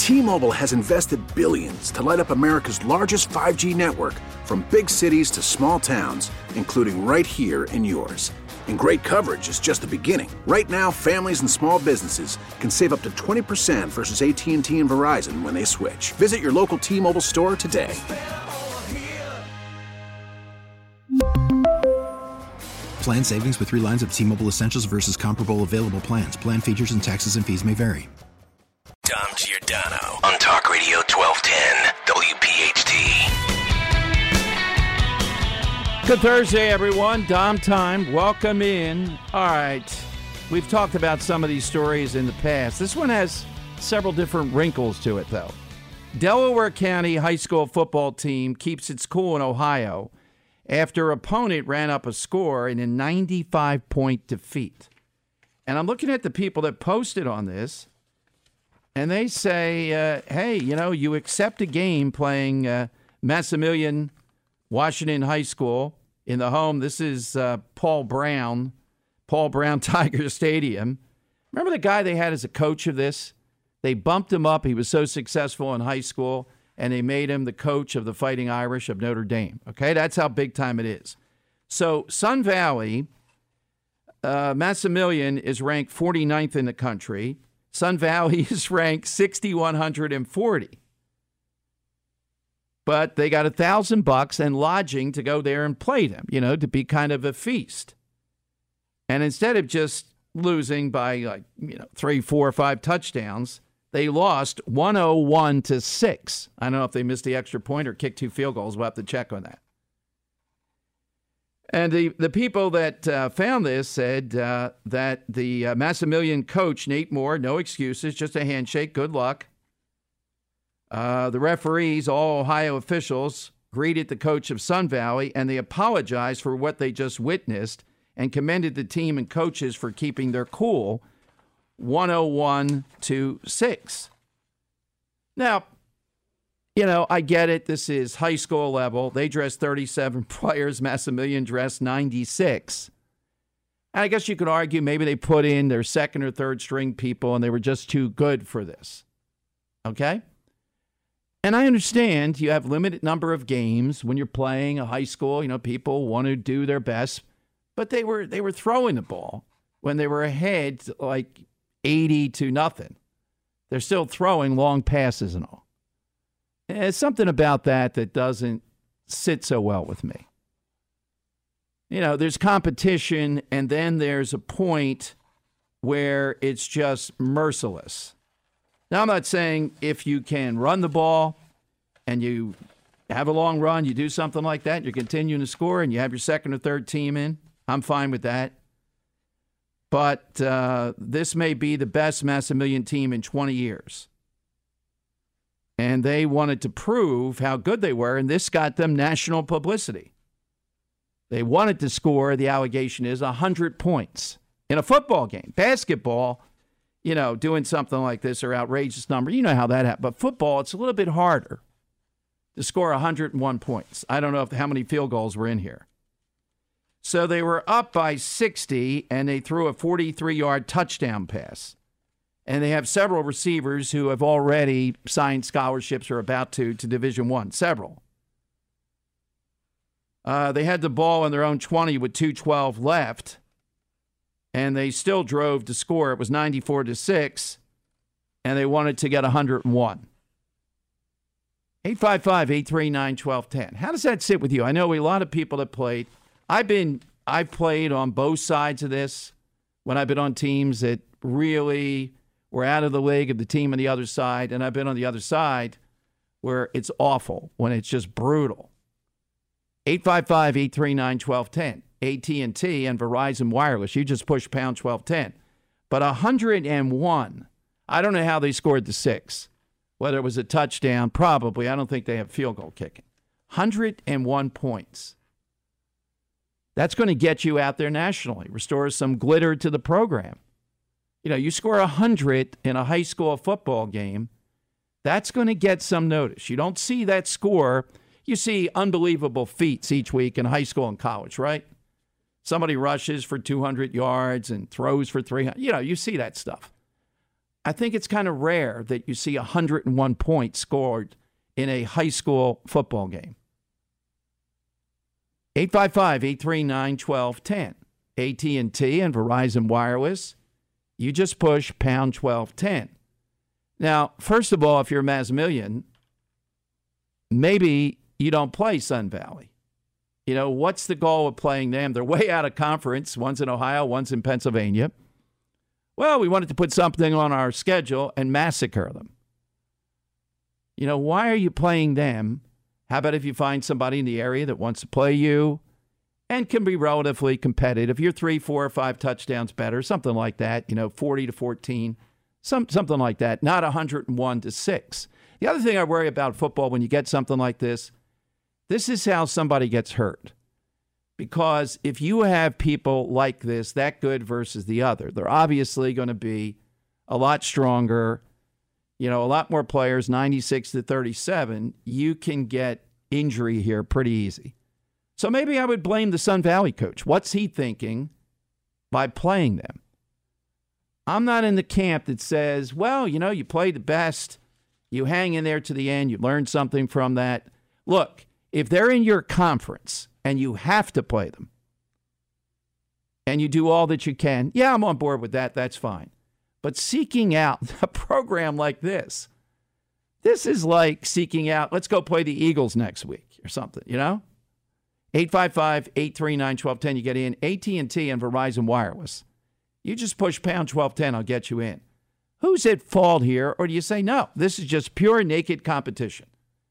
T-Mobile has invested billions to light up America's largest 5G network, from big cities to small towns, including right here in yours. And great coverage is just the beginning. Right now, families and small businesses can save up to 20% versus AT&T and Verizon when they switch. Visit your local T-Mobile store today. Plan savings with 3 lines of T-Mobile Essentials versus comparable available plans. Plan features and taxes and fees may vary. Dom Giordano on Talk Radio 1210 WPHT. Good Thursday, everyone. Dom time. Welcome in. All right. We've talked about some of these stories in the past. This one has several different wrinkles to it, though. Delaware County high school football team keeps its cool in Ohio after opponent ran up a score in a 95-point defeat. And I'm looking at the people that posted on this, and they say, hey, you know, you accept a game playing Maximilian Washington High School in the home. This is Paul Brown Tiger Stadium. Remember the guy they had as a coach of this? They bumped him up. He was so successful in high school, and they made him the coach of the Fighting Irish of Notre Dame. Okay, that's how big time it is. So Sun Valley, Maximilian is ranked 49th in the country. Sun Valley is ranked 6,140. But they got $1,000 and lodging to go there and play them, you know, to be kind of a feast. And instead of just losing by 3, 4, or 5 touchdowns, they lost 101-6. I don't know if they missed the extra point or kicked 2 field goals. We'll have to check on that. And the people that found this said that the Maximilian coach, Nate Moore, no excuses, just a handshake, good luck. The referees, all Ohio officials, greeted the coach of Sun Valley, and they apologized for what they just witnessed and commended the team and coaches for keeping their cool, 101-6. Now, you know, I get it. This is high school level. They dressed 37 players. Maximilian dressed 96. And I guess you could argue maybe they put in their second or third string people and they were just too good for this. Okay? And I understand you have limited number of games when you're playing a high school. You know, people want to do their best. But they were throwing the ball when they were ahead like 80-0. They're still throwing long passes and all. There's something about that doesn't sit so well with me. You know, there's competition, and then there's a point where it's just merciless. Now, I'm not saying if you can run the ball and you have a long run, you do something like that, you're continuing to score, and you have your second or third team in, I'm fine with that. But this may be the best Maximilian team in 20 years. And they wanted to prove how good they were, and this got them national publicity. They wanted to score, the allegation is, 100 points in a football game. Basketball, you know, doing something like this are outrageous number. You know how that happens. But football, it's a little bit harder to score 101 points. I don't know how many field goals were in here. So they were up by 60, and they threw a 43-yard touchdown pass. And they have several receivers who have already signed scholarships or about to Division I, several. They had the ball on their own 20 with 2:12 left, and they still drove to score. It was 94-6, and they wanted to get 101. 855-839-1210. How does that sit with you? I know a lot of people that played. I've played on both sides of this when I've been on teams that really were out of the league of the team on the other side, and I've been on the other side where it's awful, when it's just brutal. 855-839-1210. AT&T and Verizon Wireless. You just push pound 1210. But 101, I don't know how they scored the 6. Whether it was a touchdown, probably. I don't think they have field goal kicking. 101 points. That's going to get you out there nationally, restore some glitter to the program. You know, you score 100 in a high school football game, that's going to get some notice. You don't see that score. You see unbelievable feats each week in high school and college, right? Somebody rushes for 200 yards and throws for 300. You know, you see that stuff. I think it's kind of rare that you see 101 points scored in a high school football game. 855-839-1210. AT&T and Verizon Wireless. You just push pound 1210. Now, first of all, if you're Maximilian, maybe you don't play Sun Valley. You know, what's the goal of playing them? They're way out of conference. One's in Ohio, one's in Pennsylvania. Well, we wanted to put something on our schedule and massacre them. You know, why are you playing them? How about if you find somebody in the area that wants to play you and can be relatively competitive? You're 3, 4, or 5 touchdowns better, something like that, 40-14, something like that, not 101-6. The other thing I worry about football when you get something like this is how somebody gets hurt. Because if you have people like this, that good versus the other, they're obviously going to be a lot stronger, a lot more players, 96-37. You can get injury here pretty easy. So maybe I would blame the Sun Valley coach. What's he thinking by playing them? I'm not in the camp that says, well, you play the best, you hang in there to the end, you learn something from that. Look, if they're in your conference and you have to play them and you do all that you can, yeah, I'm on board with that. That's fine. But seeking out a program like this is like seeking out, let's go play the Eagles next week or something, 855-839-1210. You get in. AT&T and Verizon Wireless. You just push pound 1210, I'll get you in. Who's at fault here? Or do you say, no, this is just pure naked competition?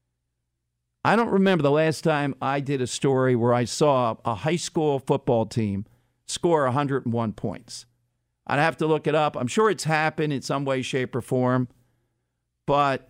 I don't remember the last time I did a story where I saw a high school football team score 101 points. I'd have to look it up. I'm sure it's happened in some way, shape, or form, but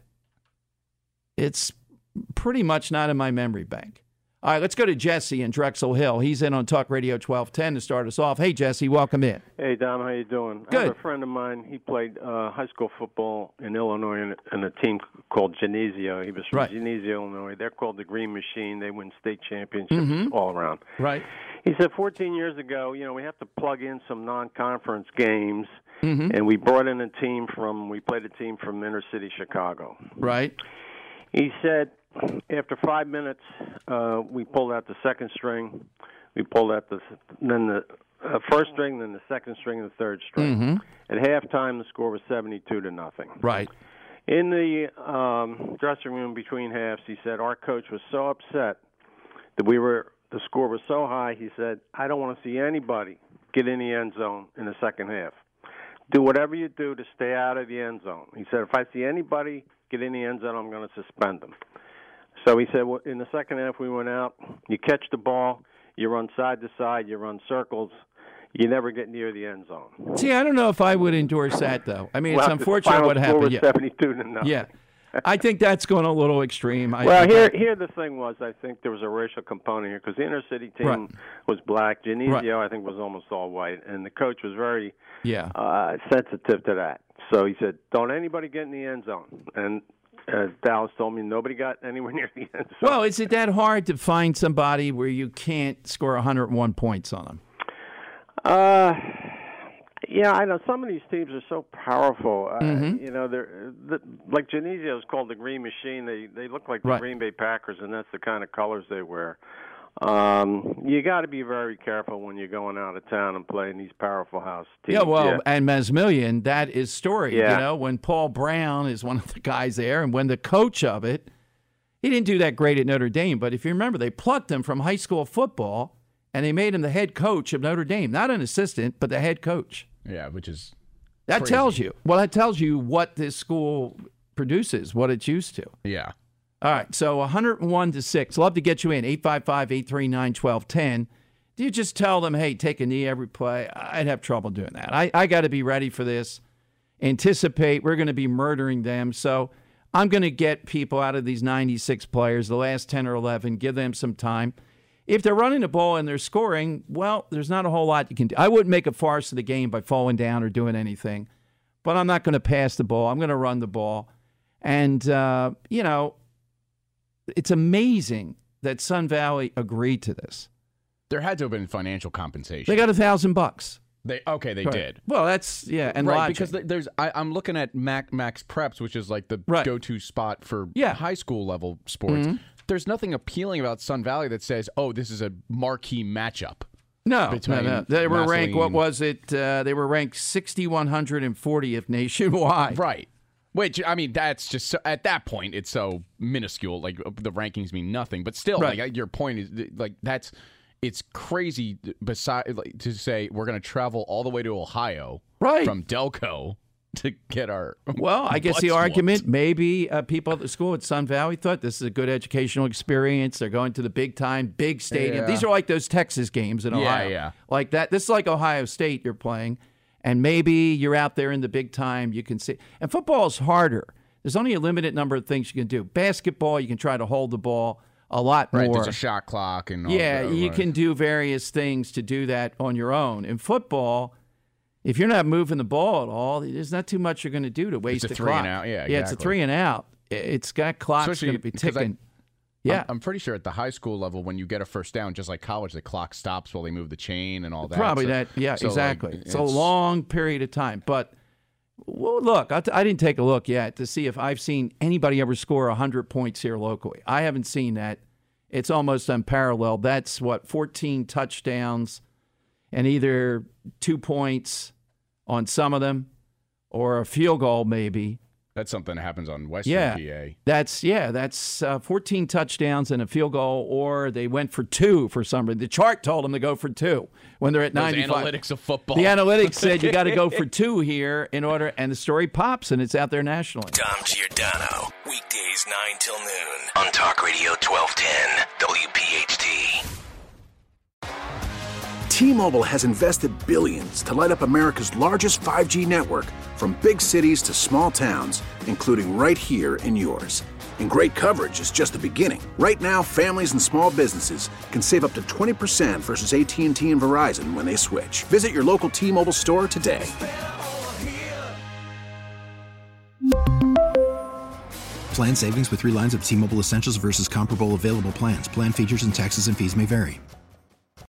it's pretty much not in my memory bank. All right, let's go to Jesse in Drexel Hill. He's in on Talk Radio 1210 to start us off. Hey, Jesse, welcome in. Hey, Dom, how you doing? Good. I have a friend of mine. He played high school football in Illinois in a team called Geneseo. He was from Geneseo, Illinois. They're called the Green Machine. They win state championships all around. Right. He said 14 years ago, we have to plug in some non-conference games, and we brought in we played a team from inner city Chicago. Right. He said, after 5 minutes, we pulled out the second string. We pulled out the first string, then the second string, and the third string. At halftime, the score was 72-0. Right. In the dressing room between halves, he said our coach was so upset that the score was so high. He said, "I don't want to see anybody get in the end zone in the second half. Do whatever you do to stay out of the end zone." He said, "If I see anybody get in the end zone, I'm going to suspend them." So he said, well, in the second half, we went out. You catch the ball, you run side to side, you run circles. You never get near the end zone. See, I don't know if I would endorse that, though. I mean, it's unfortunate what happened. The final score was 72-0. Yeah. I think that's going a little extreme. Here the thing was, I think there was a racial component here because the inner city team was black. Geneseo, I think, was almost all white, and the coach was very sensitive to that. So he said, don't anybody get in the end zone. And Dallas told me nobody got anywhere near the end zone. Well, is it that hard to find somebody where you can't score 101 points on them? Yeah, I know some of these teams are so powerful. They're like Geneseo is called the Green Machine. They look like the Green Bay Packers, and that's the kind of colors they wear. You got to be very careful when you're going out of town and playing these powerful house teams. And Maximilian, that is story. Yeah. When Paul Brown is one of the guys there, and when the coach of it, he didn't do that great at Notre Dame, but if you remember, they plucked him from high school football, and they made him the head coach of Notre Dame. Not an assistant, but the head coach. Yeah, which is that crazy. That tells you what this school produces, what it's used to. Yeah. All right, so 101-6. Love to get you in. 855-839-1210. Do you just tell them, hey, take a knee every play? I'd have trouble doing that. I got to be ready for this. Anticipate. We're going to be murdering them. So I'm going to get people out of these 96 players, the last 10 or 11, give them some time. If they're running the ball and they're scoring, well, there's not a whole lot you can do. I wouldn't make a farce of the game by falling down or doing anything. But I'm not going to pass the ball. I'm going to run the ball. And, it's amazing that Sun Valley agreed to this. There had to have been financial compensation. They got $1,000. They did. Well, that's and right, Logic. because I'm looking at Max Preps, which is like the go-to spot for high school level sports. Mm-hmm. There's nothing appealing about Sun Valley that says, "Oh, this is a marquee matchup." No. They were Massillon. ranked. What was it? They were ranked 6,140th nationwide. Right. Which, I mean, that's just at that point, it's so minuscule. Like the rankings mean nothing, but still, like your point is like it's crazy. To say we're going to travel all the way to Ohio, from Delco to get our. Well, I guess the argument maybe people at the school at Sun Valley thought this is a good educational experience. They're going to the big time, big stadium. These are like those Texas games in Ohio. Yeah. Like that. This is like Ohio State you're playing. And maybe you're out there in the big time, you can see. And football is harder. There's only a limited number of things you can do. Basketball, you can try to hold the ball a lot more. Right, there's a shot clock. And all you can do various things to do that on your own. In football, if you're not moving the ball at all, there's not too much you're going to do to waste the clock. It's a 3 and out. Yeah, exactly. It's a 3 and out. It's got clocks going to be ticking. I'm pretty sure at the high school level, when you get a first down, just like college, the clock stops while they move the chain and all that. Probably that. Yeah, exactly. Like, it's a long period of time. But look, I didn't take a look yet to see if I've seen anybody ever score 100 points here locally. I haven't seen that. It's almost unparalleled. That's 14 touchdowns and either 2 points on some of them or a field goal maybe. That's something that happens on Western PA. That's 14 touchdowns and a field goal, or they went for 2 for some reason. The chart told them to go for 2 when they're at 95. Analytics of football. The analytics said you got to go for 2 here in order, and the story pops, and it's out there nationally. Dom Giordano, weekdays 9 till noon on Talk Radio 1210 WPHT. T-Mobile has invested billions to light up America's largest 5G network, from big cities to small towns, including right here in yours. And great coverage is just the beginning. Right now, families and small businesses can save up to 20% versus AT&T and Verizon when they switch. Visit your local T-Mobile store today. Plan savings with 3 lines of T-Mobile Essentials versus comparable available plans. Plan features and taxes and fees may vary.